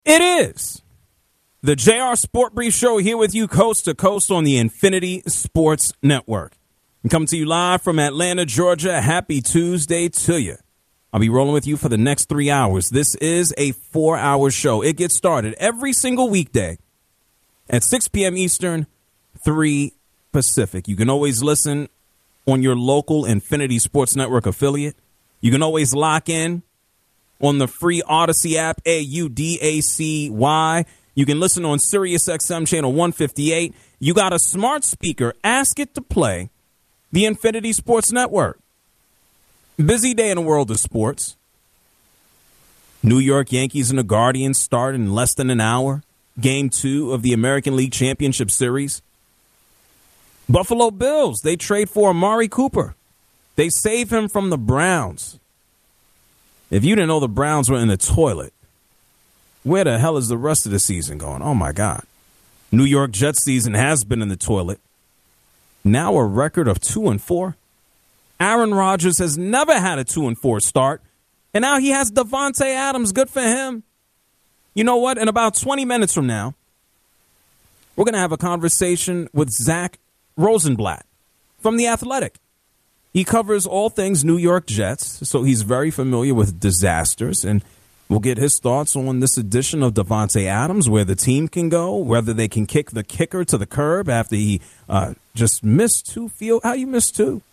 It is the JR Sport Brief Show here with you coast to coast on the Infinity Sports Network. I'm coming to you live from Atlanta, Georgia. Happy Tuesday to you. I'll be rolling with you for the next 3 hours. This is a 4-hour show. It gets started every single weekday at 6 p.m. Eastern, 3 Pacific. You can always listen on your local Infinity Sports Network affiliate. You can always lock in on the free Odyssey app, AUDACY. You can listen on SiriusXM channel 158. You got a smart speaker. Ask it to play the Infinity Sports Network. Busy day in the world of sports. New York Yankees and the Guardians start in less than an hour. Game 2 of the American League Championship Series. Buffalo Bills, they trade for Amari Cooper. They save him from the Browns. If you didn't know the Browns were in the toilet, where the hell is the rest of the season going? Oh, my God. New York Jets season has been in the toilet. Now a record of 2-4. Aaron Rodgers has never had a 2-4 start, and now he has Davante Adams. Good for him. You know what? In about 20 minutes from now, we're going to have a conversation with Zach Rosenblatt from The Athletic. He covers all things New York Jets, so he's very familiar with disasters, and we'll get his thoughts on this edition of Davante Adams, where the team can go, whether they can kick the kicker to the curb after he just missed 2 field. How you missed 2?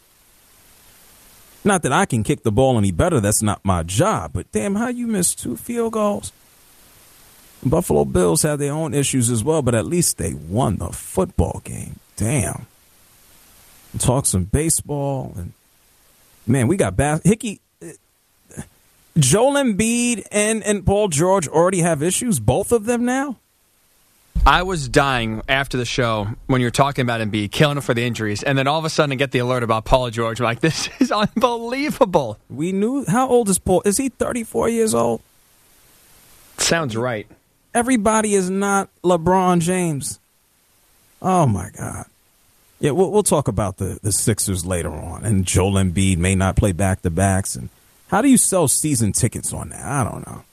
Not that I can kick the ball any better. That's not my job. But, damn, how you missed 2 field goals? Buffalo Bills have their own issues as well, but at least they won the football game. Damn. Talk some baseball. And man, we got Hickey. Joel Embiid and Paul George already have issues, both of them now? I was dying after the show when you were talking about Embiid, killing him for the injuries, and then all of a sudden I get the alert about Paul George. I'm like, this is unbelievable. We knew. How old is Paul? Is he 34 years old? Sounds right. Everybody is not LeBron James. Oh, my God. Yeah, we'll talk about the Sixers later on, and Joel Embiid may not play back-to-backs. And how do you sell season tickets on that? I don't know.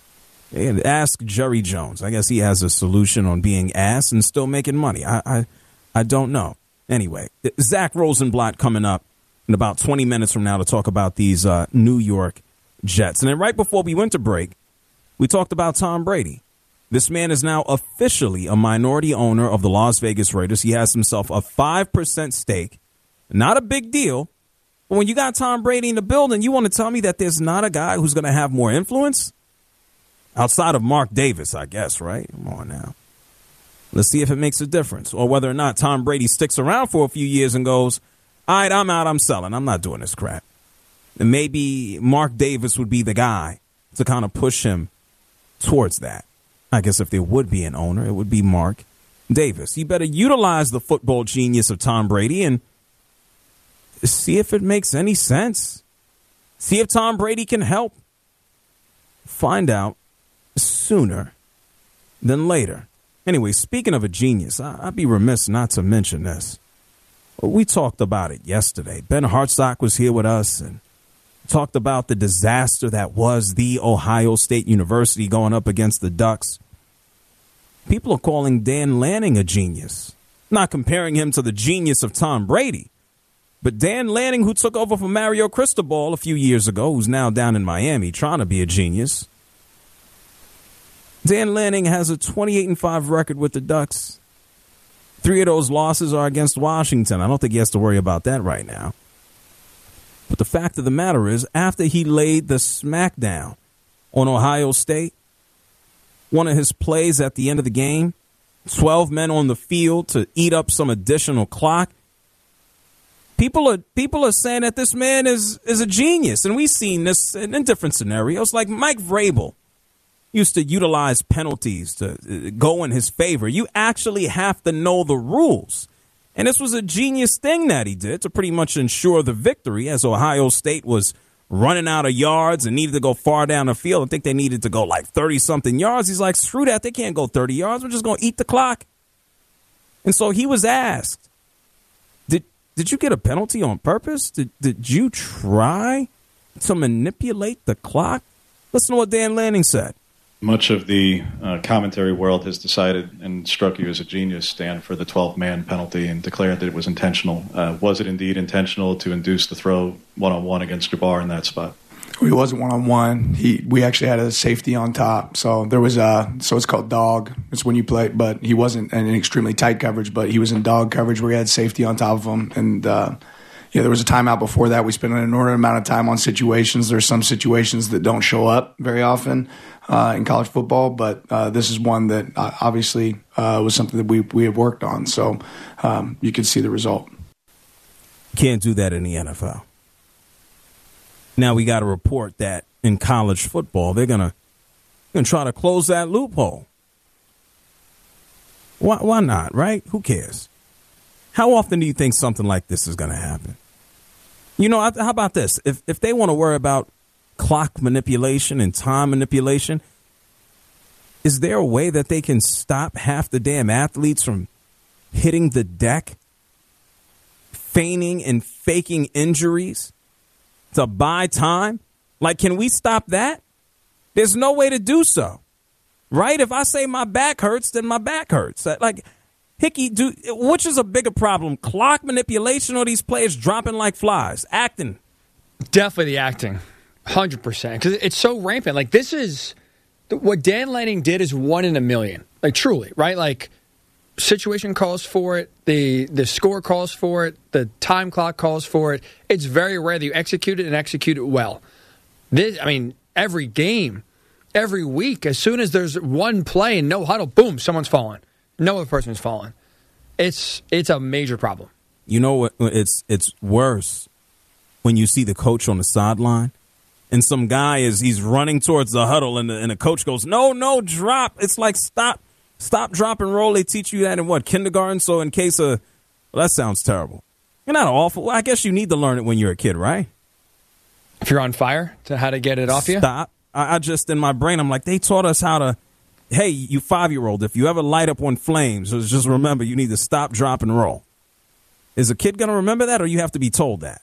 Ask Jerry Jones. I guess he has a solution on being ass and still making money. I don't know. Anyway, Zach Rosenblatt coming up in about 20 minutes from now to talk about these New York Jets. And then right before we went to break, we talked about Tom Brady. This man is now officially a minority owner of the Las Vegas Raiders. He has himself a 5% stake. Not a big deal. But when you got Tom Brady in the building, you want to tell me that there's not a guy who's going to have more influence? Outside of Mark Davis, I guess, right? Come on now. Let's see if it makes a difference. Or whether or not Tom Brady sticks around for a few years and goes, all right, I'm out, I'm selling. I'm not doing this crap. And maybe Mark Davis would be the guy to kind of push him towards that. I guess if there would be an owner, it would be Mark Davis. You better utilize the football genius of Tom Brady and see if it makes any sense. See if Tom Brady can help. Find out sooner than later. Anyway, speaking of a genius, I'd be remiss not to mention this. We talked about it yesterday. Ben Hartsock was here with us and talked about the disaster that was the Ohio State University going up against the Ducks. People are calling Dan Lanning a genius. Not comparing him to the genius of Tom Brady. But Dan Lanning, who took over from Mario Cristobal a few years ago, who's now down in Miami trying to be a genius. Dan Lanning has a 28-5 record with the Ducks. 3 of those losses are against Washington. I don't think he has to worry about that right now. But the fact of the matter is, after he laid the smackdown on Ohio State, one of his plays at the end of the game, 12 men on the field to eat up some additional clock. People are saying that this man is a genius, and we've seen this in different scenarios. Like Mike Vrabel used to utilize penalties to go in his favor. You actually have to know the rules. And this was a genius thing that he did to pretty much ensure the victory, as Ohio State was running out of yards and needed to go far down the field. I think they needed to go like 30-something yards. He's like, screw that. They can't go 30 yards. We're just going to eat the clock. And so he was asked, did you get a penalty on purpose? Did you try to manipulate the clock? Listen to what Dan Lanning said. much of the commentary world has decided and struck you as a genius, Stan, for the 12-man penalty and declared that it was intentional. Was it indeed intentional to induce the throw one-on-one against Jabbar in that spot? He wasn't one-on-one. We actually had a safety on top. So there was so it's called dog. It's when you play, but he wasn't in an extremely tight coverage, but he was in dog coverage where he had safety on top of him. And, there was a timeout before that. We spent an inordinate amount of time on situations. There's some situations that don't show up very often in college football, but this is one that obviously was something that we have worked on. So you could see the result. Can't do that in the NFL. Now we got to report that in college football, they're gonna try to close that loophole. Why not, right? Who cares? How often do you think something like this is going to happen? How about this? If they want to worry about clock manipulation and time manipulation, is there a way that they can stop half the damn athletes from hitting the deck, feigning and faking injuries to buy time? Like, can we stop that? There's no way to do so, right? If I say my back hurts, then my back hurts. Like, Hickey, which is a bigger problem, clock manipulation or these players dropping like flies, acting? Definitely the acting, 100%, because it's so rampant. Like, this is what Dan Lanning did is 1 in a million. Like, truly, right? Like, situation calls for it, the score calls for it, the time clock calls for it. It's very rare that you execute it and execute it well. Every game, every week, as soon as there's one play and no huddle, boom, someone's falling. No other person's falling. It's a major problem. You know what? It's worse when you see the coach on the sideline and some guy he's running towards the huddle and the coach goes, no, drop. It's like stop, drop, and roll. They teach you that in what, kindergarten? So in case of, that sounds terrible. You're not awful. I guess you need to learn it when you're a kid, right? If you're on fire, to how to get it off you? Stop. I just, in my brain, I'm like, they taught us how to, hey, you 5-year-old, if you ever light up on flames, just remember you need to stop, drop, and roll. Is a kid going to remember that, or you have to be told that?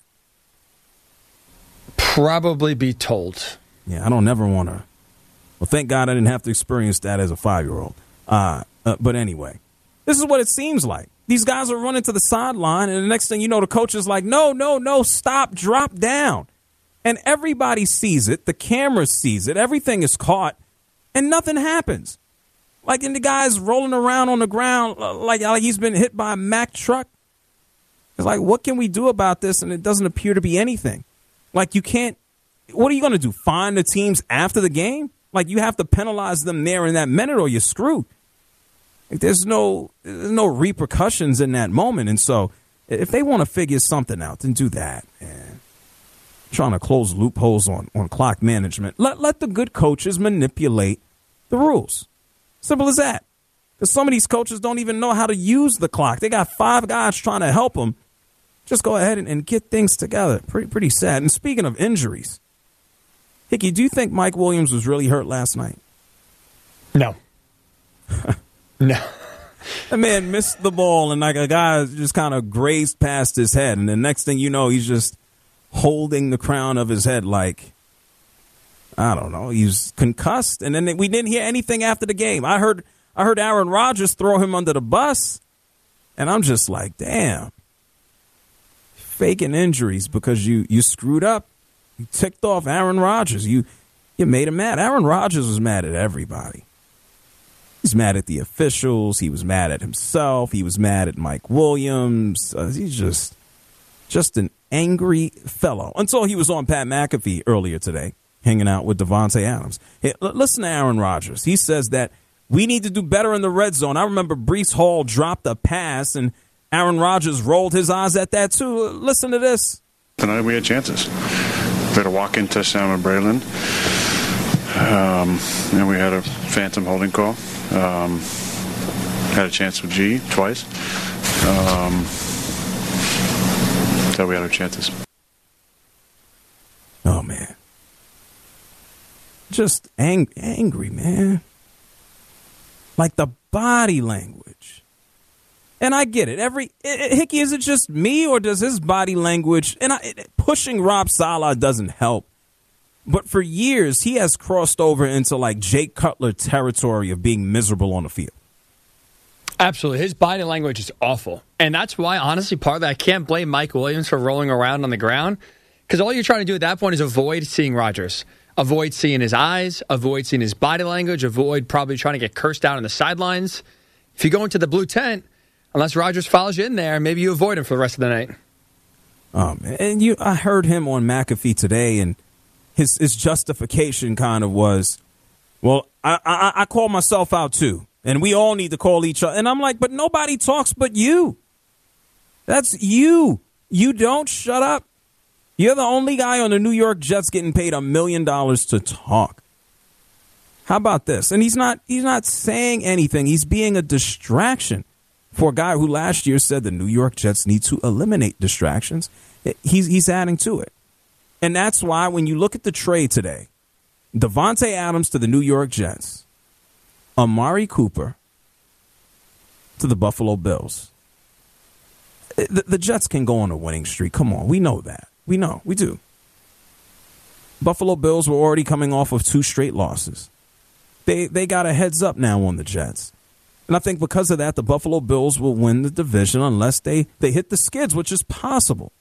Probably be told. Yeah, I don't never want to. Well, thank God I didn't have to experience that as a 5-year-old. But anyway, this is what it seems like. These guys are running to the sideline, and the next thing you know, the coach is like, no, stop, drop down. And everybody sees it. The camera sees it. Everything is caught, and nothing happens. Like, and the guy's rolling around on the ground like he's been hit by a Mack truck. It's like, what can we do about this? And it doesn't appear to be anything. Like, you can't. What are you going to do? Fine the teams after the game? Like, you have to penalize them there in that minute, or you're screwed. Like, there's no repercussions in that moment. And so, if they want to figure something out, then do that. And trying to close loopholes on clock management. Let the good coaches manipulate the rules. Simple as that. Because some of these coaches don't even know how to use the clock. They got 5 guys trying to help them. Just go ahead and get things together. Pretty sad. And speaking of injuries, Hickey, do you think Mike Williams was really hurt last night? No. No. The man missed the ball, and like a guy just kind of grazed past his head. And the next thing you know, he's just holding the crown of his head like, I don't know, he's concussed. And then we didn't hear anything after the game. I heard Aaron Rodgers throw him under the bus, and I'm just like, damn. Faking injuries because you screwed up. You ticked off Aaron Rodgers. You made him mad. Aaron Rodgers was mad at everybody. He's mad at the officials. He was mad at himself. He was mad at Mike Williams. He's just an angry fellow. Until he was on Pat McAfee earlier today, hanging out with Devontae Adams. Hey, listen to Aaron Rodgers. He says that we need to do better in the red zone. I remember Breece Hall dropped a pass, and Aaron Rodgers rolled his eyes at that too. Listen to this. Tonight we had chances. We had a walk-in touchdown with Braylon. And we had a phantom holding call. Had a chance with G twice. So we had our chances. Oh, man. Just angry, man. Like the body language. And I get it. Hickey, is it just me, or does his body language, and pushing Rob Saleh doesn't help. But for years, he has crossed over into like Jake Cutler territory of being miserable on the field. Absolutely. His body language is awful. And that's why, honestly, part of that, I can't blame Mike Williams for rolling around on the ground, because all you're trying to do at that point is avoid seeing Rodgers. Avoid seeing his eyes, avoid seeing his body language, avoid probably trying to get cursed out on the sidelines. If you go into the blue tent, unless Rodgers follows you in there, maybe you avoid him for the rest of the night. And I heard him on McAfee today, and his justification kind of was, well, I call myself out too, and we all need to call each other. And I'm like, but nobody talks but you. That's you. You don't shut up. You're the only guy on the New York Jets getting paid $1 million to talk. How about this? And he's not saying anything. He's being a distraction for a guy who last year said the New York Jets need to eliminate distractions. He's adding to it. And that's why when you look at the trade today, Davante Adams to the New York Jets, Amari Cooper to the Buffalo Bills. The Jets can go on a winning streak. Come on, we know that. We know. We do. Buffalo Bills were already coming off of 2 straight losses. They got a heads up now on the Jets. And I think because of that, the Buffalo Bills will win the division unless they hit the skids, which is possible.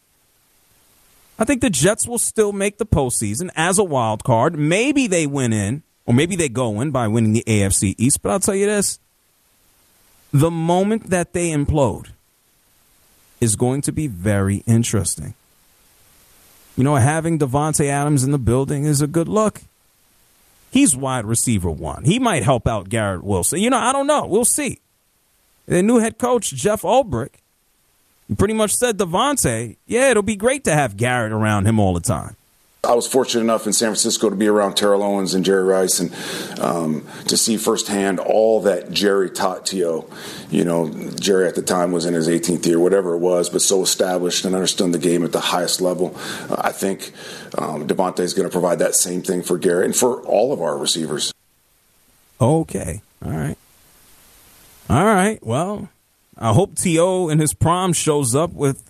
I think the Jets will still make the postseason as a wild card. Maybe they win in, or maybe they go in by winning the AFC East. But I'll tell you this. The moment that they implode is going to be very interesting. You know, having Davante Adams in the building is a good look. He's wide receiver 1. He might help out Garrett Wilson. You know, I don't know. We'll see. The new head coach, Jeff Ulbrich, pretty much said Davante, yeah, it'll be great to have Garrett around him all the time. I was fortunate enough in San Francisco to be around Terrell Owens and Jerry Rice and to see firsthand all that Jerry taught T.O. You know, Jerry at the time was in his 18th year, whatever it was, but so established and understood the game at the highest level. I think Davante is going to provide that same thing for Garrett and for all of our receivers. Okay. All right. All right. Well, I hope T.O. in his prime shows up with,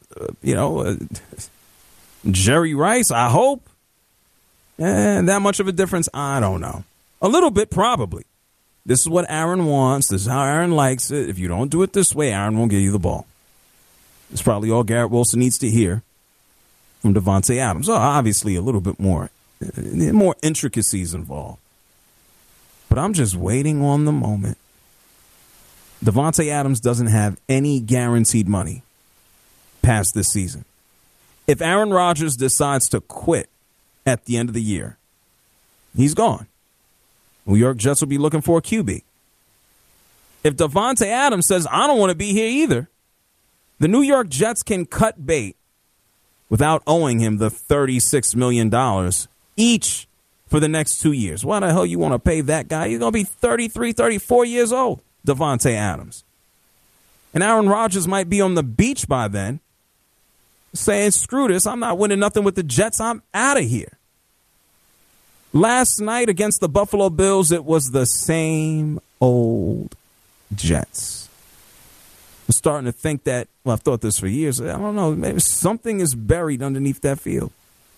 Jerry Rice. I hope. That much of a difference? I don't know. A little bit, probably. This is what Aaron wants. This is how Aaron likes it. If you don't do it this way, Aaron won't give you the ball. It's probably all Garrett Wilson needs to hear from Davante Adams. So obviously, a little bit more intricacies involved. But I'm just waiting on the moment. Davante Adams doesn't have any guaranteed money past this season. If Aaron Rodgers decides to quit at the end of the year, he's gone. New York Jets will be looking for a QB. If Davante Adams says, I don't want to be here either, the New York Jets can cut bait without owing him the $36 million each for the next 2 years. Why the hell you want to pay that guy? He's going to be 33, 34 years old, Davante Adams. And Aaron Rodgers might be on the beach by then, saying, screw this, I'm not winning nothing with the Jets, I'm out of here. Last night against the Buffalo Bills, it was the same old Jets. I'm starting to think that, well, I've thought this for years, I don't know, maybe something is buried underneath that field.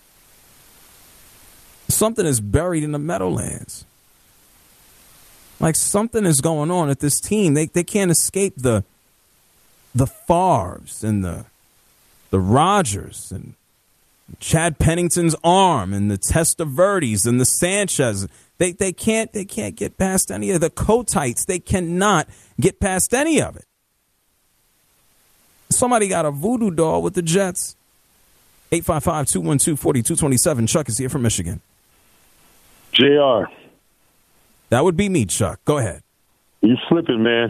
Something is buried in the Meadowlands. Like something is going on at this team. They can't escape the Favres and the Rodgers and Chad Pennington's arm and the Testaverdes and the Sanchez. They can't get past any of the Cotites. They cannot get past any of it. Somebody got a voodoo doll with the Jets. 855-212-4227. Chuck is here from Michigan. JR. That would be me, Chuck. Go ahead. You slipping, man.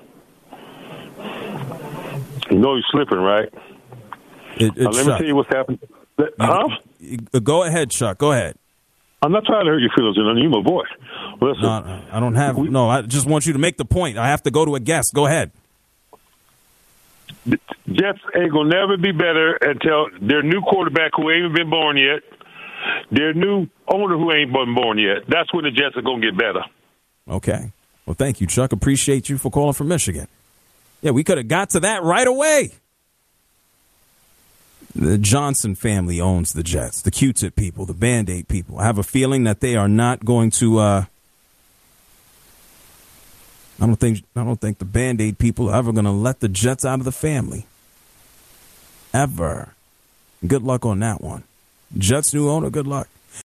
You know you're slipping, right? Let me tell you what's happening. Huh? Go ahead, Chuck. Go ahead. I'm not trying to hurt your feelings. You're my boy. Listen. No, I don't have. No, I just want you to make the point. I have to go to a guest. Go ahead. The Jets ain't going to never be better until their new quarterback who ain't even been born yet, their new owner who ain't been born yet. That's when the Jets are going to get better. Okay. Well, thank you, Chuck. Appreciate you for calling from Michigan. Yeah, we could have got to that right away. The Johnson family owns the Jets, the Q-tip people, the Band-Aid people. I have a feeling that they are not going to. I don't think the Band-Aid people are ever going to let the Jets out of the family. Ever. Good luck on that one. Jets new owner, good luck.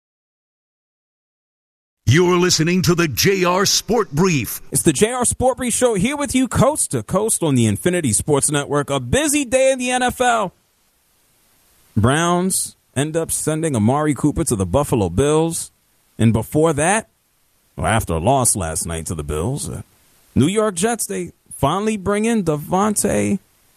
You're listening to the JR Sport Brief. It's the JR Sport Brief show here with you coast to coast on the Infinity Sports Network. A busy day in the NFL. Browns end up sending Amari Cooper to the Buffalo Bills. And before that, or after a loss last night to the Bills, New York Jets, they finally bring in Davante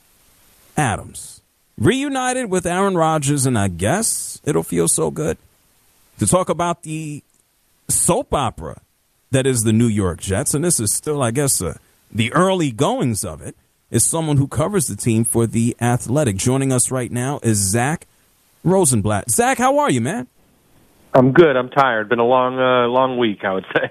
Adams. Reunited with Aaron Rodgers, and I guess it'll feel so good to talk about the soap opera that is the New York Jets. And this is still, I guess, the early goings of it. Is someone who covers the team for The Athletic. Joining us right now is Zach Rosenblatt. Zach, how are you, man? I'm good. I'm tired. Been a long week, I would say.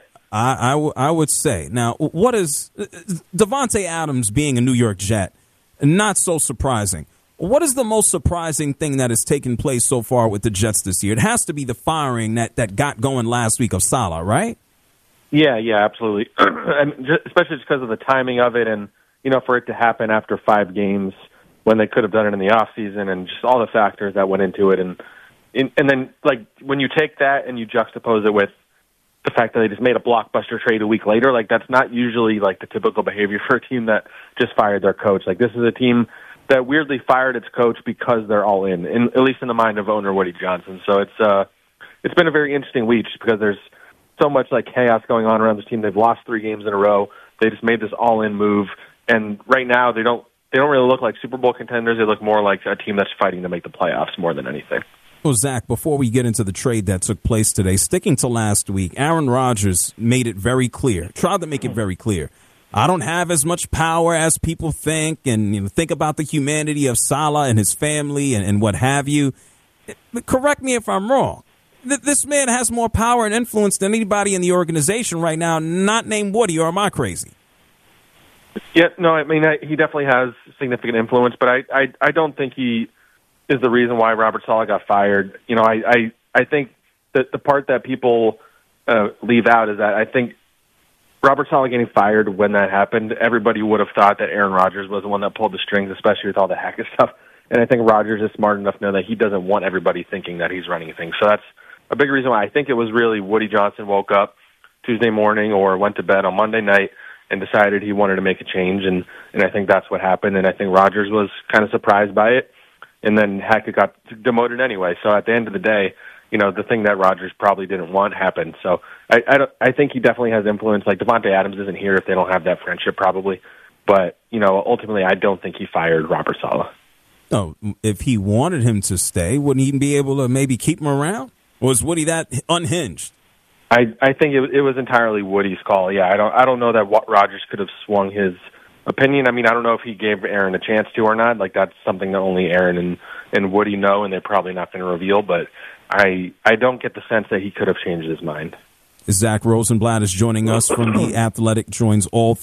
I would say. Now, what is Davante Adams being a New York Jet? Not so surprising. What is the most surprising thing that has taken place so far with the Jets this year? It has to be the firing that got going last week of Saleh, right? Yeah, absolutely. Especially just because of the timing of it, and for it to happen after 5 games when they could have done it in the off season, and just all the factors that went into it, and then like when you take that and you juxtapose it with the fact that they just made a blockbuster trade a week later, like that's not usually like the typical behavior for a team that just fired their coach. Like this is a team that weirdly fired its coach because they're all in at least in the mind of owner Woody Johnson. So it's been a very interesting week just because there's so much like chaos going on around this team. They've lost 3 games in a row. They just made this all-in move, and right now they don't really look like Super Bowl contenders. They look more like a team that's fighting to make the playoffs more than anything. Well, Zach, before we get into the trade that took place today, sticking to last week, Aaron Rodgers made it very clear, tried to make it very clear. I don't have as much power as people think, and think about the humanity of Saleh and his family and what have you. Correct me if I'm wrong. This man has more power and influence than anybody in the organization right now, not named Woody, or am I crazy? Yeah, no, I mean, he definitely has significant influence, but I don't think he is the reason why Robert Saleh got fired. I think that the part that people leave out is that I think Robert Saleh getting fired when that happened, everybody would have thought that Aaron Rodgers was the one that pulled the strings, especially with all the Hackett stuff. And I think Rodgers is smart enough to know that he doesn't want everybody thinking that he's running things. So that's a big reason why I think it was really Woody Johnson woke up Tuesday morning or went to bed on Monday night and decided he wanted to make a change. And I think that's what happened. And I think Rodgers was kind of surprised by it. And then Hackett got demoted anyway. So at the end of the day, the thing that Rodgers probably didn't want happened. So I think he definitely has influence. Like Davante Adams isn't here if they don't have that friendship probably. But, ultimately I don't think he fired Robert Saleh. Oh, if he wanted him to stay, wouldn't he be able to maybe keep him around? Or was Woody that unhinged? I think it was entirely Woody's call. Yeah, I don't know that Rodgers could have swung his opinion. I mean, I don't know if he gave Aaron a chance to or not. Like that's something that only Aaron and Woody know, and they're probably not going to reveal. But I don't get the sense that he could have changed his mind. Zach Rosenblatt is joining us from The Athletic, covers all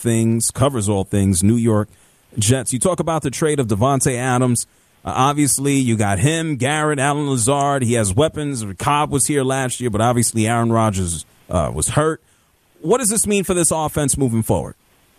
things New York Jets. You talk about the trade of Davante Adams. Obviously, you got him, Garrett, Allen Lazard. He has weapons. Cobb was here last year, but obviously Aaron Rodgers was hurt. What does this mean for this offense moving forward?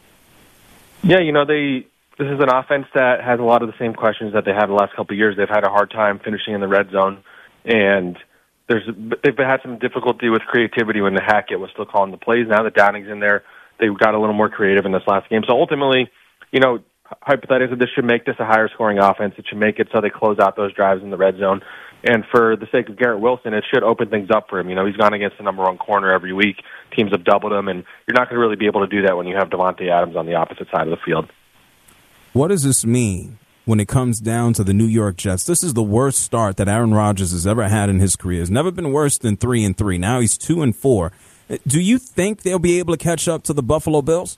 Yeah, this is an offense that has a lot of the same questions that they had the last couple of years. They've had a hard time finishing in the red zone, and they've had some difficulty with creativity when the Hackett was still calling the plays. Now that Downing's in there, they got a little more creative in this last game. So ultimately, hypothetically, this should make this a higher scoring offense. It should make it so they close out those drives in the red zone. And for the sake of Garrett Wilson, it should open things up for him. He's gone against the number 1 corner every week. Teams have doubled him, and you're not going to really be able to do that when you have Davante Adams on the opposite side of the field. What does this mean when it comes down to the New York Jets? This is the worst start that Aaron Rodgers has ever had in his career. It's never been worse than 3-3. Now he's 2-4. Do you think they'll be able to catch up to the Buffalo Bills?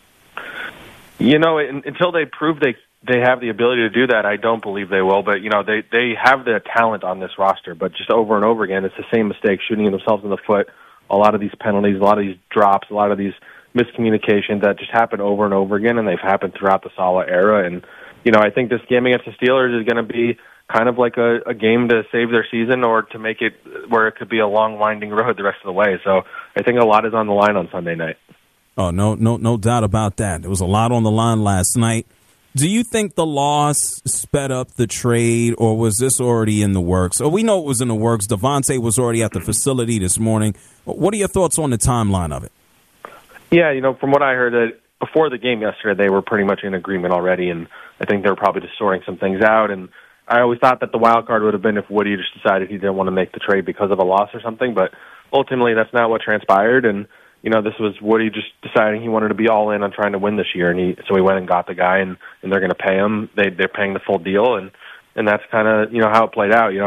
Until they prove they have the ability to do that, I don't believe they will. But, they have the talent on this roster. But just over and over again, it's the same mistake, shooting themselves in the foot. A lot of these penalties, a lot of these drops, a lot of these miscommunications that just happen over and over again, and they've happened throughout the Saleh era. And, I think this game against the Steelers is going to be kind of like a game to save their season or to make it where it could be a long, winding road the rest of the way. So I think a lot is on the line on Sunday night. Oh, no doubt about that. There was a lot on the line last night. Do you think the loss sped up the trade, or was this already in the works? We know it was in the works. Devontae was already at the facility this morning. What are your thoughts on the timeline of it? Yeah, from what I heard, before the game yesterday, they were pretty much in agreement already, and I think they were probably just sorting some things out. And I always thought that the wild card would have been if Woody just decided he didn't want to make the trade because of a loss or something, but ultimately that's not what transpired. And this was Woody just deciding he wanted to be all in on trying to win this year, and so he went and got the guy, and they're going to pay him. They're paying the full deal, and that's kind of how it played out.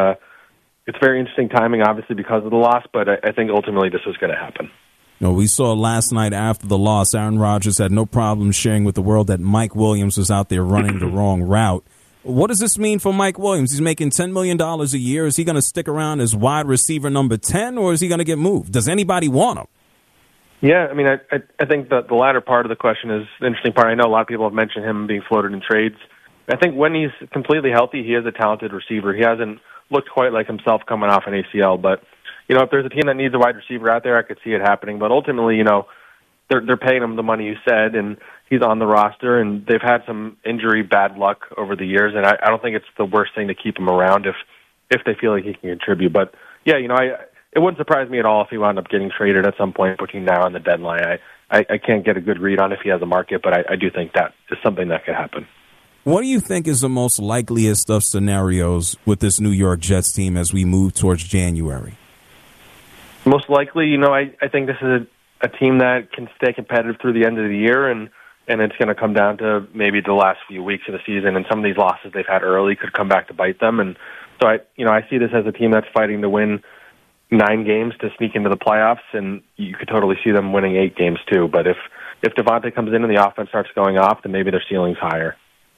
It's very interesting timing, obviously because of the loss, but I think ultimately this was going to happen. We saw last night after the loss, Aaron Rodgers had no problem sharing with the world that Mike Williams was out there running the wrong route. What does this mean for Mike Williams? He's making $10 million a year. Is he going to stick around as wide receiver number 10, or is he going to get moved? Does anybody want him? Yeah, I think that the latter part of the question is the interesting part. I know a lot of people have mentioned him being floated in trades. I think when he's completely healthy, he is a talented receiver. He hasn't looked quite like himself coming off an ACL, but if there's a team that needs a wide receiver out there, I could see it happening. But ultimately, they're paying him the money you said, and he's on the roster, and they've had some injury bad luck over the years, and I don't think it's the worst thing to keep him around if they feel like he can contribute. But yeah, it wouldn't surprise me at all if he wound up getting traded at some point between now and the deadline. I can't get a good read on if he has a market, but I do think that is something that could happen. What do you think is the most likeliest of scenarios with this New York Jets team as we move towards January? Most likely, I think this is a team that can stay competitive through the end of the year, and it's going to come down to maybe the last few weeks of the season, and some of these losses they've had early could come back to bite them. And so I see this as a team that's fighting to win 9 games to sneak into the playoffs, and you could totally see them winning 8 games too. But if Devontae comes in and the offense starts going off, then maybe their ceiling's higher.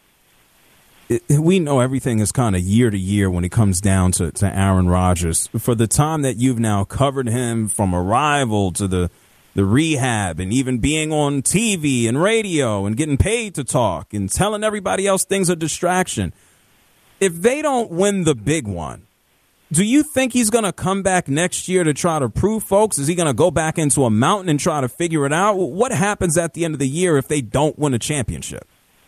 We know everything is kind of year to year when it comes down to Aaron Rodgers. For the time that you've now covered him from arrival to the rehab and even being on TV and radio and getting paid to talk and telling everybody else things are distraction, if they don't win the big one, do you think he's going to come back next year to try to prove folks? Is he going to go back into a mountain and try to figure it out? What happens at the end of the year if they don't win a championship?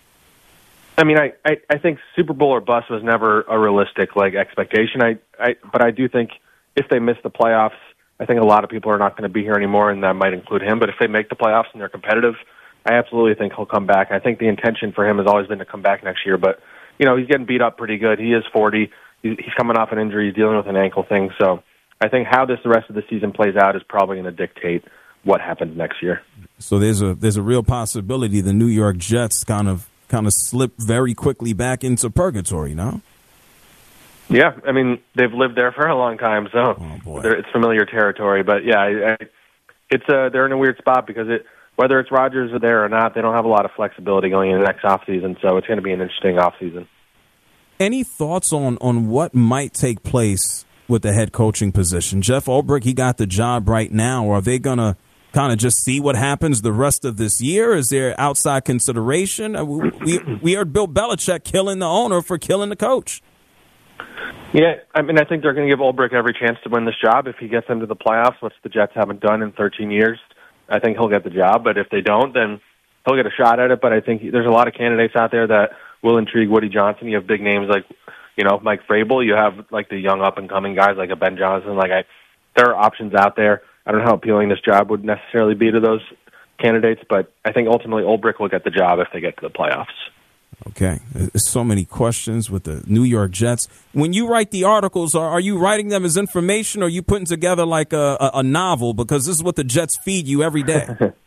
I think Super Bowl or bust was never a realistic expectation. But I do think if they miss the playoffs, I think a lot of people are not going to be here anymore, and that might include him. But if they make the playoffs and they're competitive, I absolutely think he'll come back. I think the intention for him has always been to come back next year. But he's getting beat up pretty good. He is 40. He's coming off an injury. He's dealing with an ankle thing. So I think how the rest of the season plays out is probably going to dictate what happens next year. So there's a real possibility the New York Jets kind of slip very quickly back into purgatory, no? Yeah, they've lived there for a long time, so it's familiar territory. But yeah, they're in a weird spot because whether it's Rodgers there or not, they don't have a lot of flexibility going into the next offseason, so it's going to be an interesting offseason. Any thoughts on what might take place with the head coaching position? Jeff Ulbrich, he got the job right now. Are they going to kind of just see what happens the rest of this year? Is there outside consideration? We heard Bill Belichick killing the owner for killing the coach. Yeah, I think they're going to give Ulbrich every chance to win this job. If he gets them to the playoffs, which the Jets haven't done in 13 years, I think he'll get the job. But if they don't, then he'll get a shot at it. But I think there's a lot of candidates out there that will intrigue Woody Johnson. You have big names like, Mike Vrabel. You have the young up-and-coming guys like a Ben Johnson. There are options out there. I don't know how appealing this job would necessarily be to those candidates, but I think ultimately Ulbrich will get the job if they get to the playoffs. Okay. There's so many questions with the New York Jets. When you write the articles, are you writing them as information, or are you putting together like a novel? Because this is what the Jets feed you every day.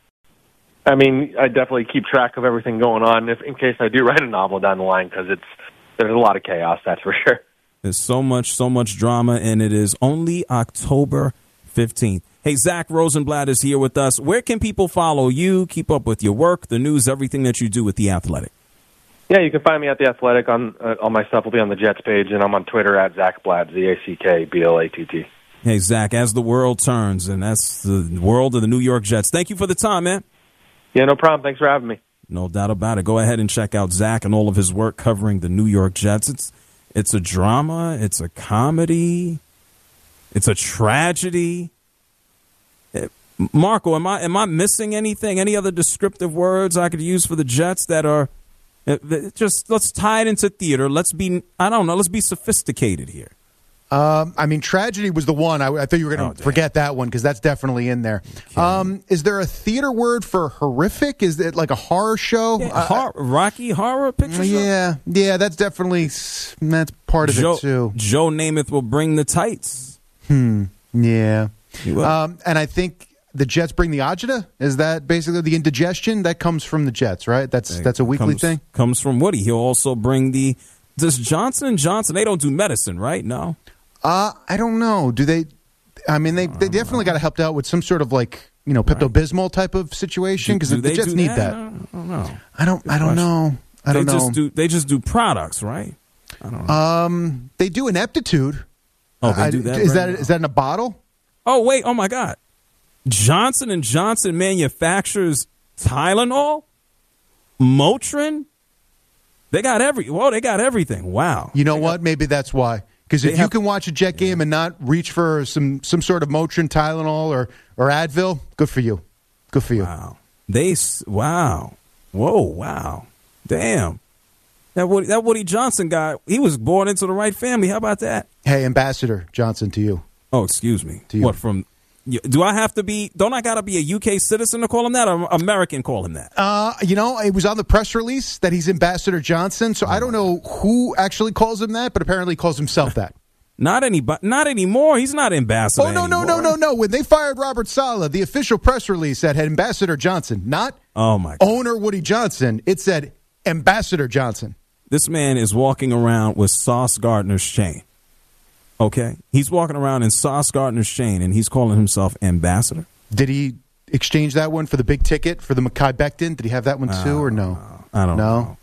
I definitely keep track of everything going on in case I do write a novel down the line, because there's a lot of chaos, that's for sure. There's so much drama, and it is only October 15th. Hey, Zach Rosenblatt is here with us. Where can people follow you, keep up with your work, the news, everything that you do with The Athletic? Yeah, you can find me at The Athletic. All my stuff will be on the Jets page, and I'm on Twitter at Zach Blatt, ZACKBLATT. Hey, Zach, as the world turns, and that's the world of the New York Jets. Thank you for the time, man. Yeah, no problem. Thanks for having me. No doubt about it. Go ahead and check out Zach and all of his work covering the New York Jets. It's a drama. It's a comedy. It's a tragedy. Marco, am I missing anything? Any other descriptive words I could use for the Jets that are just, let's tie it into theater. Let's be sophisticated here. I mean, tragedy was the one. I thought you were going to forget that one because that's definitely in there. Okay. Is there a theater word for horrific? Is it like a horror show? Yeah, Rocky Horror Picture Show? Yeah, that's definitely part of it too. Joe Namath will bring the tights. Yeah. And I think the Jets bring the agita. Is that basically the indigestion that comes from the Jets? Right. That's a weekly thing. Comes from Woody. He'll also bring the. Does Johnson & Johnson? They don't do medicine, right? No. I don't know. Do they? I mean, they definitely got to help out with some sort of Pepto-Bismol type of situation because the Jets need that. I don't know. I don't know. They just do products, right? I don't know. They do ineptitude. Oh, they do that. Is that in a bottle? Oh wait! Oh my God! Johnson & Johnson manufactures Tylenol, Motrin. They got everything. Wow. You know what? Maybe that's why. Because if you can watch a Jet game and not reach for some sort of Motrin, Tylenol, or Advil, good for you. Good for you. Wow. Wow. Whoa, wow. Damn. That Woody Johnson guy, he was born into the right family. How about that? Hey, Ambassador Johnson, to you. Oh, excuse me. To you. What, from... Do I have to be? Don't I got to be a UK citizen to call him that, or American call him that? It was on the press release that he's Ambassador Johnson, so I don't know who actually calls him that, but apparently calls himself that. Not anymore. He's not ambassador. Oh no! When they fired Robert Saleh, the official press release said Ambassador Johnson, not owner Woody Johnson. It said Ambassador Johnson. This man is walking around with Sauce Gardner's chain. Okay, he's walking around in Sauce Gardner's chain, and he's calling himself ambassador. Did he exchange that one for the big ticket for the Mekhi Becton? Did he have that one too, or no? I don't know.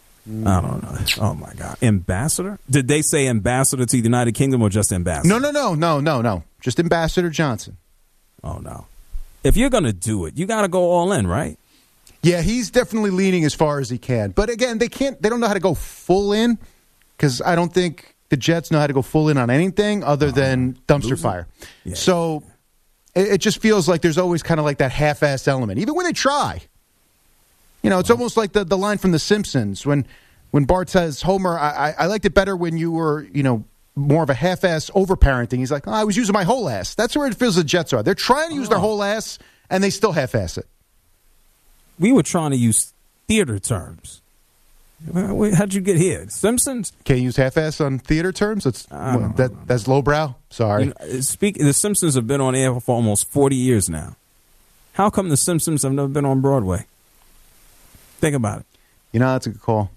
I don't know. Oh my God, ambassador? Did they say ambassador to the United Kingdom or just ambassador? No. Just Ambassador Johnson. Oh no! If you're gonna do it, you got to go all in, right? Yeah, he's definitely leaning as far as he can. But again, they don't know how to go full in because I don't think the Jets know how to go full in on anything other than dumpster fire. Yeah. So it just feels like there's always kind of like that half-assed element, even when they try. It's almost like the line from The Simpsons when Bart says, Homer, I liked it better when you were, more of a half-ass over-parenting. He's like, I was using my whole ass. That's where it feels the Jets are. They're trying to use their whole ass, and they still half-ass it. We were trying to use theater terms. How'd you get here? Simpsons? Can't use half-ass on theater terms? That's lowbrow? Sorry. The Simpsons have been on air for almost 40 years now. How come the Simpsons have never been on Broadway? Think about it. That's a good call.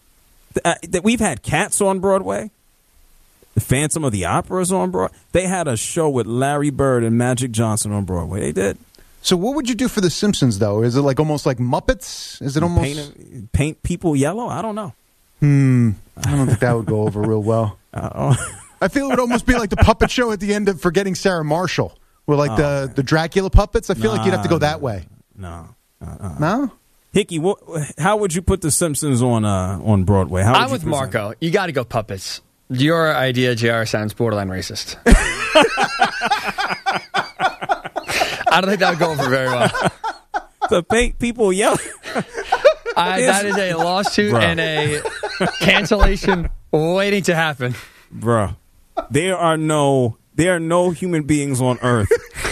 We've had Cats on Broadway. The Phantom of the Opera is on Broadway. They had a show with Larry Bird and Magic Johnson on Broadway. They did. So what would you do for The Simpsons, though? Is it almost like Muppets? Is it almost... Paint people yellow? I don't know. I don't think that would go over real well. I feel it would almost be like the puppet show at the end of Forgetting Sarah Marshall, where the Dracula puppets. I feel like you'd have to go that way. No? Hickey, how would you put The Simpsons on Broadway? I'm with Marco. You got to go puppets. Your idea, JR, sounds borderline racist. I don't think that would go over very well. To paint people yelling. That is a lawsuit and a cancellation waiting to happen. Bro, there are no human beings on earth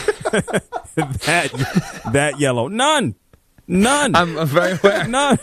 that yellow. None. I'm very aware. None.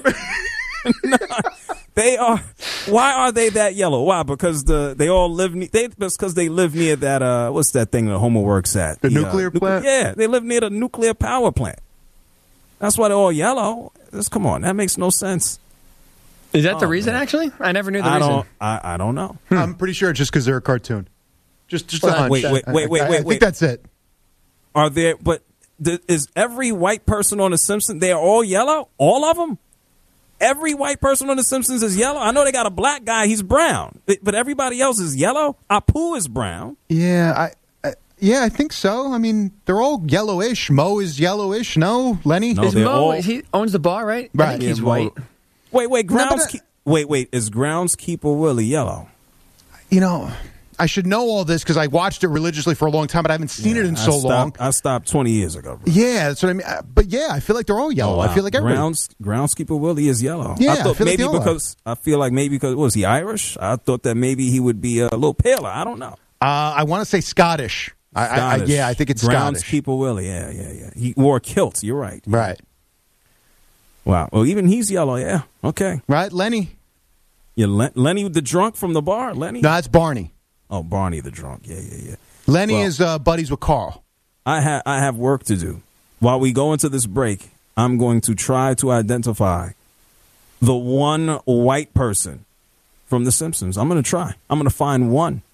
They are. Why are they that yellow? Why? Because they all live. Because they live near that. What's that thing that Homer works at? The nuclear plant. Yeah, they live near the nuclear power plant. That's why they're all yellow. Come on, that makes no sense. Is that the reason? Actually, I never knew the reason. I don't know. I'm pretty sure it's just because they're a cartoon. Just a hunch. Wait. I think that's it. Are there? But is every white person on The Simpsons? They are all yellow. All of them. Every white person on The Simpsons is yellow. I know they got a black guy. He's brown. But everybody else is yellow. Apu is brown. Yeah, I think so. I mean, they're all yellowish. Mo is yellowish. No, Lenny? No, is Mo, he owns the bar, right? Right. I think he's white. Wait. Is Groundskeeper Willie yellow? I should know all this because I watched it religiously for a long time, but I haven't seen it in so long. I stopped 20 years ago, bro. Yeah, that's what I mean. But yeah, I feel like they're all yellow. I feel like everybody. Groundskeeper Willie is yellow. Yeah, I thought feel like maybe they all because I feel like maybe because was he Irish? I thought that maybe he would be a little paler. I don't know. I want to say Scottish. I think it's Scottish. Groundskeeper Willie. Yeah. He wore a kilt. You're right. Right. Wow. Well, even he's yellow. Yeah. Okay. Right, Lenny. Yeah, Lenny the drunk from the bar. Lenny. No, that's Barney. Oh, Barney the drunk. Yeah. Lenny is buddies with Carl. I have work to do. While we go into this break, I'm going to try to identify the one white person from The Simpsons. I'm going to try. I'm going to find one.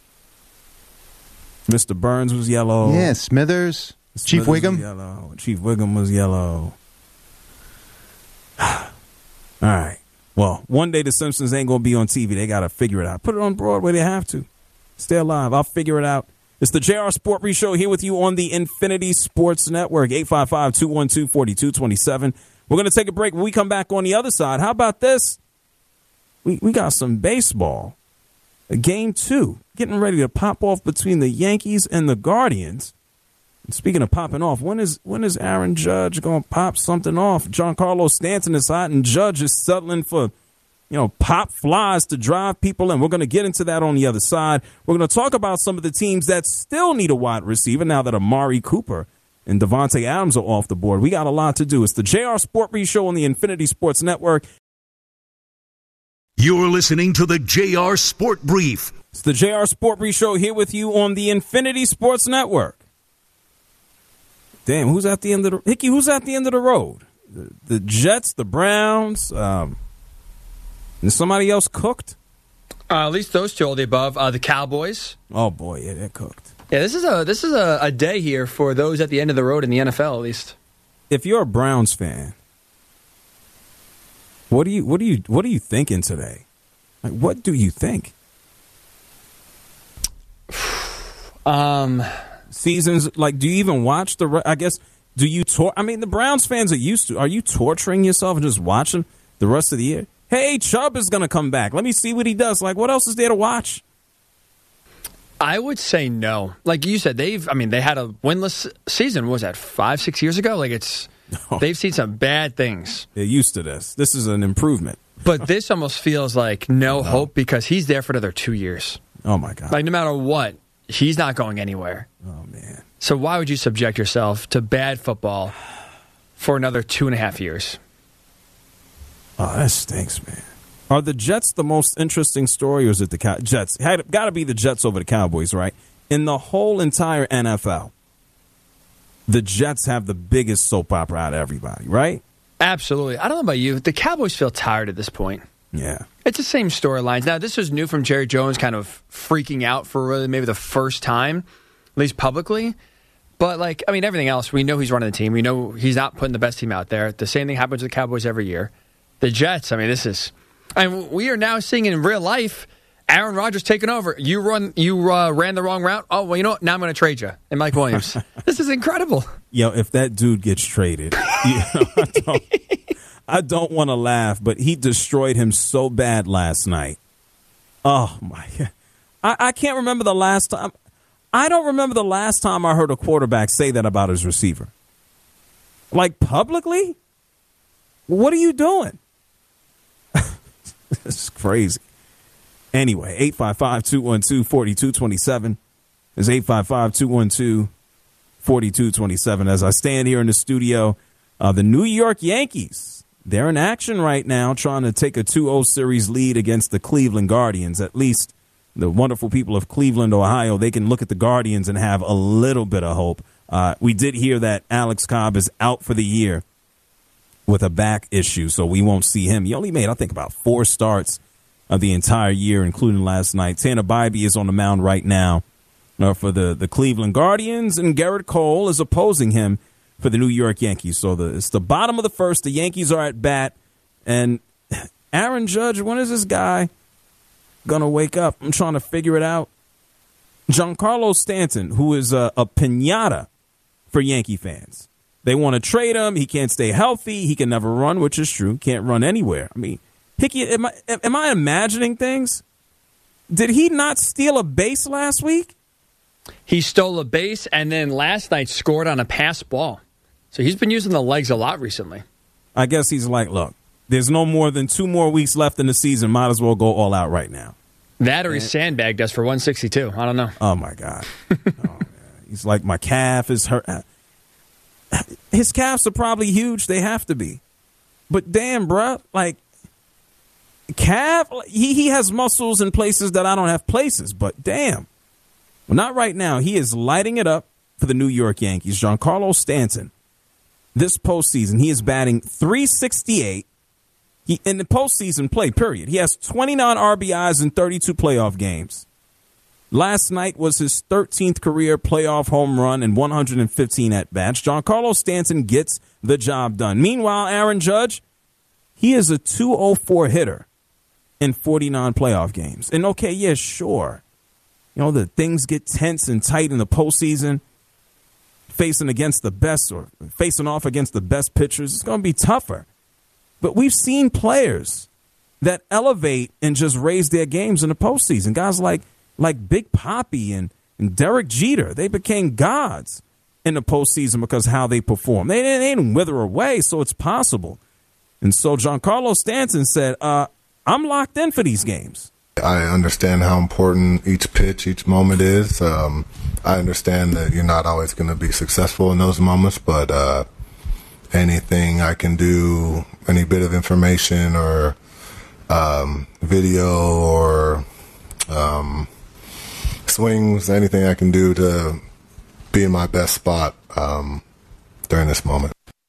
Mr. Burns was yellow. Yeah, Smithers Chief Wiggum. Yellow. Chief Wiggum was yellow. All right. Well, one day The Simpsons ain't going to be on TV. They got to figure it out. Put it on Broadway. They have to. Stay alive. I'll figure it out. It's the JR Sport Brief Show here with you on the Infinity Sports Network. 855-212-4227. We're going to take a break. When we come back on the other side, how about this? We got some baseball. Game 2. Getting ready to pop off between the Yankees and the Guardians. And speaking of popping off, when is Aaron Judge going to pop something off? Giancarlo Stanton is hot, and Judge is settling for pop flies to drive people in. We're going to get into that on the other side. We're going to talk about some of the teams that still need a wide receiver now that Amari Cooper and Devontae Adams are off the board. We got a lot to do. It's the JR Sport Brief Show on the Infinity Sports Network. You're listening to the JR Sport Brief. It's the JR Sport Brief Show here with you on the Infinity Sports Network. Damn, who's at the end of the Hickey? Who's at the end of the road? The Jets, the Browns. And somebody else cooked? At least those two, all the above. The Cowboys. Oh boy, yeah, they're cooked. Yeah, this is a day here for those at the end of the road in the NFL, at least. If you're a Browns fan, what are you thinking today? Like, what do you think? Seasons, like, do you even watch I guess, do you the Browns fans are used to. Are you torturing yourself and just watching the rest of the year? Hey, Chubb is going to come back. Let me see what he does. Like, what else is there to watch? I would say no. Like you said, they had a winless season. What was that, 5-6 years ago? Like, they've seen some bad things. They're used to this. This is an improvement. But this almost feels like no hope because he's there for another 2 years. Oh, my God. Like, no matter what, he's not going anywhere. Oh, man. So why would you subject yourself to bad football for another 2.5 years? Oh, that stinks, man. Are the Jets the most interesting story, or is it the Jets? Got to be the Jets over the Cowboys, right? In the whole entire NFL, the Jets have the biggest soap opera out of everybody, right? Absolutely. I don't know about you. The Cowboys feel tired at this point. Yeah. It's the same storylines. Now, this was new from Jerry Jones kind of freaking out for really maybe the first time, at least publicly. But, everything else, we know he's running the team. We know he's not putting the best team out there. The same thing happens with the Cowboys every year. The Jets, we are now seeing in real life Aaron Rodgers taking over. You ran the wrong route. Oh, well, you know what? Now I'm going to trade you. And Mike Williams. This is incredible. Yo, if that dude gets traded, I don't want to laugh, but he destroyed him so bad last night. Oh, my God. I can't remember the last time. I don't remember the last time I heard a quarterback say that about his receiver. Like, publicly? What are you doing? This is crazy. Anyway, 855-212-4227 is 855-212-4227. As I stand here in the studio, the New York Yankees, they're in action right now trying to take a 2-0 series lead against the Cleveland Guardians. At least the wonderful people of Cleveland, Ohio, they can look at the Guardians and have a little bit of hope. We did hear that Alex Cobb is out for the year with a back issue, so we won't see him. He only made, I think, about 4 starts of the entire year, including last night. Tanner Bybee is on the mound right now for the Cleveland Guardians, and Garrett Cole is opposing him for the New York Yankees. So it's the bottom of the first. The Yankees are at bat, and Aaron Judge, when is this guy going to wake up? I'm trying to figure it out. Giancarlo Stanton, who is a piñata for Yankee fans. They want to trade him. He can't stay healthy. He can never run, which is true. Can't run anywhere. Hickey, am I imagining things? Did he not steal a base last week? He stole a base and then last night scored on a pass ball. So he's been using the legs a lot recently. I guess he's like, look, there's no more than 2 more weeks left in the season. Might as well go all out right now. That or he sandbagged us for 162. I don't know. Oh, my God. He's like, my calf is hurt. His calves are probably huge. They have to be. But damn, bruh, like, calf, he has muscles in places that I don't have places. But damn. Well, not right now. He is lighting it up for the New York Yankees. Giancarlo Stanton, this postseason, he is batting .368. In the postseason play, period. He has 29 RBIs in 32 playoff games. Last night was his 13th career playoff home run and 115 at-bats. Giancarlo Stanton gets the job done. Meanwhile, Aaron Judge, he is a .204 hitter in 49 playoff games. And okay, yeah, sure. You know, the things get tense and tight in the postseason. Facing against the best or facing off against the best pitchers, it's going to be tougher. But we've seen players that elevate and just raise their games in the postseason. Guys like Big Papi and Derek Jeter, they became gods in the postseason because of how they perform. They didn't wither away, so it's possible. And so Giancarlo Stanton said, I'm locked in for these games. I understand how important each pitch, each moment is. I understand that you're not always going to be successful in those moments, but anything I can do, any bit of information or video or swings, anything I can do to be in my best spot during this moment.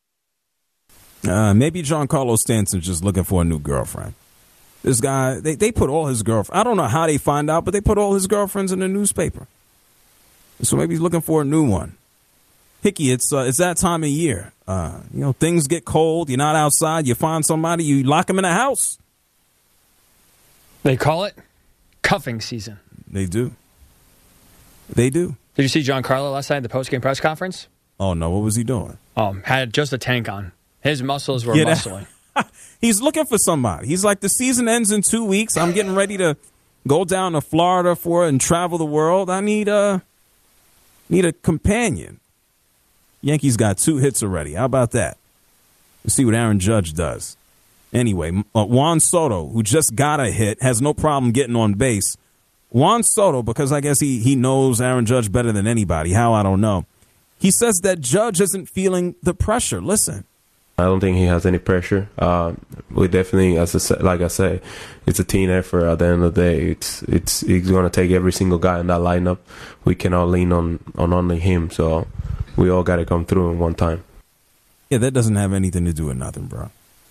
Maybe Giancarlo Stanton's just looking for a new girlfriend. This guy, they put all his girlfriends. I don't know how they find out, but they put all his girlfriends in the newspaper. So maybe he's looking for a new one. Hickey, it's that time of year. Things get cold. You're not outside. You find somebody. You lock them in a house. They call it cuffing season. They do. They do. Did you see Giancarlo last night at the postgame press conference? Oh, no. What was he doing? Had just a tank on. His muscles were muscling. He's looking for somebody. He's like, the season ends in 2 weeks. I'm getting ready to go down to Florida for it and travel the world. I need a companion. Yankees got 2 hits already. How about that? Let's see what Aaron Judge does. Anyway, Juan Soto, who just got a hit, has no problem getting on base. Juan Soto, because I guess he knows Aaron Judge better than anybody. How, I don't know. He says that Judge isn't feeling the pressure. Listen. I don't think he has any pressure. We definitely, like I say, it's a team effort. At the end of the day, it's going to take every single guy in that lineup. We cannot lean on only him. So we all got to come through in one time. Yeah, that doesn't have anything to do with nothing, bro.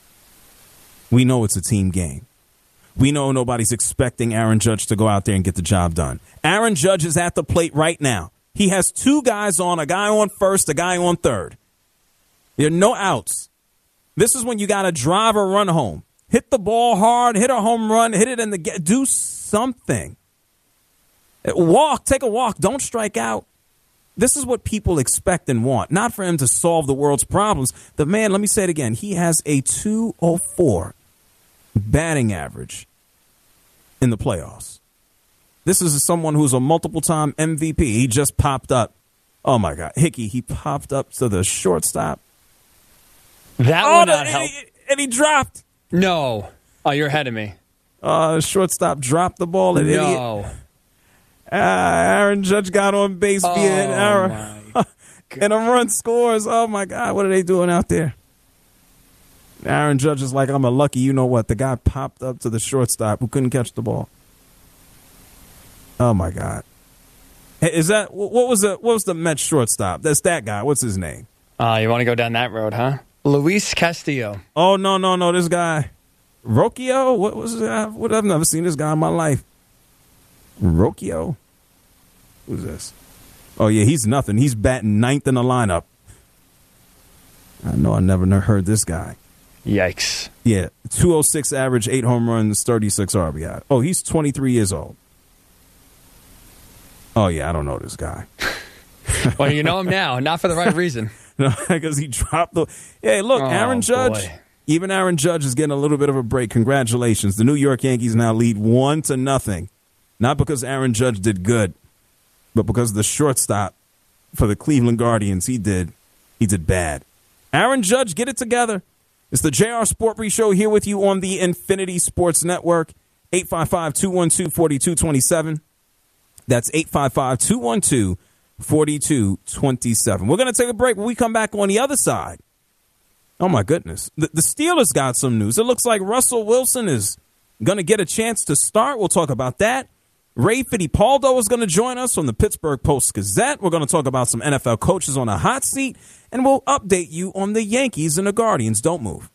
We know it's a team game. We know nobody's expecting Aaron Judge to go out there and get the job done. Aaron Judge is at the plate right now. He has 2 guys on, a guy on first, a guy on third. There are no outs. This is when you got to drive or run home. Hit the ball hard, hit a home run, hit it in the – do something. Walk, take a walk. Don't strike out. This is what people expect and want, not for him to solve the world's problems. The man, let me say it again, he has a .204 batting average in the playoffs. This is someone who's a multiple-time MVP. He just popped up. Oh, my God. Hickey, he popped up to the shortstop. That would not help. And he dropped. No. Oh, you're ahead of me. Shortstop dropped the ball. And no. Aaron Judge got on base via an error. And a run scores. Oh, my God. What are they doing out there? Aaron Judge is like, I'm a lucky you-know-what. The guy popped up to the shortstop who couldn't catch the ball. Oh, my God. Is that what was the Mets shortstop? That's that guy. What's his name? You want to go down that road, huh? Luis Castillo. Oh, no. This guy. Rocchio? What was that? I've never seen this guy in my life. Rocchio? Who's this? Oh, yeah, he's nothing. He's batting 9th in the lineup. I know I never heard this guy. Yikes. Yeah, 206 average, 8 home runs, 36 RBI. Oh, he's 23 years old. Oh, yeah, I don't know this guy. Well, you know him now, not for the right reason. No, because he dropped the... Hey, look, Aaron Judge, boy. Even Aaron Judge is getting a little bit of a break. Congratulations. The New York Yankees now lead 1-0. Not because Aaron Judge did good, but because the shortstop for the Cleveland Guardians, he did bad. Aaron Judge, get it together. It's the JR Sport Brief Show here with you on the Infinity Sports Network. 855-212-4227. That's 855-212-4227. We're going to take a break. When we come back on the other side, oh, my goodness. The Steelers got some news. It looks like Russell Wilson is going to get a chance to start. We'll talk about that. Ray Fittipaldo is going to join us from the Pittsburgh Post-Gazette. We're going to talk about some NFL coaches on a hot seat, and we'll update you on the Yankees and the Guardians. Don't move.